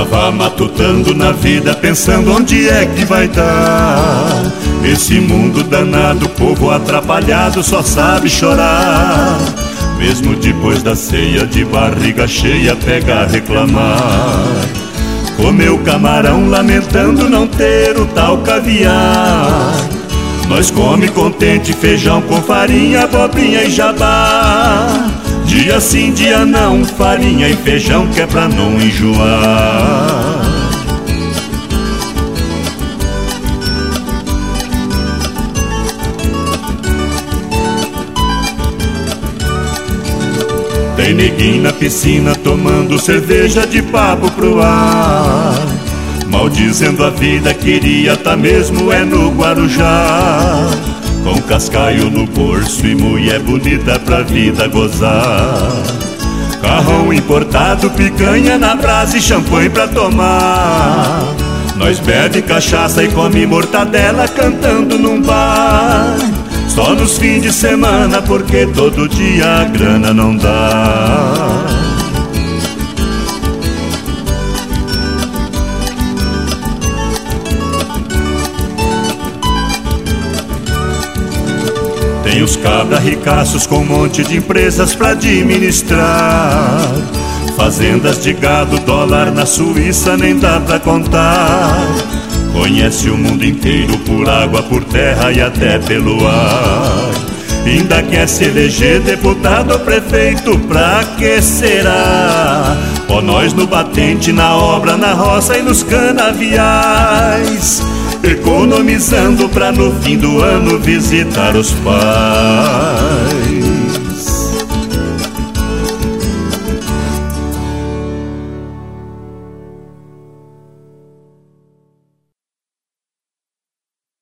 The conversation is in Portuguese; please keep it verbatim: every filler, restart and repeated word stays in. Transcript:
Tava matutando na vida, pensando onde é que vai dar. Esse mundo danado, povo atrapalhado, só sabe chorar. Mesmo depois da ceia, de barriga cheia, pega a reclamar. Comeu camarão, lamentando não ter o tal caviar. Nós come contente feijão com farinha, abobrinha e jabá. Dia sim, dia não, farinha e feijão que é pra não enjoar. Tem neguinho na piscina tomando cerveja de papo pro ar, maldizendo a vida, queria tá mesmo é no Guarujá. Com cascaio no bolso e mulher bonita pra vida gozar. Carrão importado, picanha na brasa e champanhe pra tomar. Nós bebe cachaça e come mortadela cantando num bar. Só nos fins de semana, porque todo dia a grana não dá. Tem os cabra ricaços com um monte de empresas pra administrar. Fazendas de gado, dólar na Suíça, nem dá pra contar. Conhece o mundo inteiro por água, por terra e até pelo ar. Ainda quer se eleger deputado ou prefeito, pra que será? Ó nós no batente, na obra, na roça e nos canaviais, economizando pra no fim do ano visitar os pais.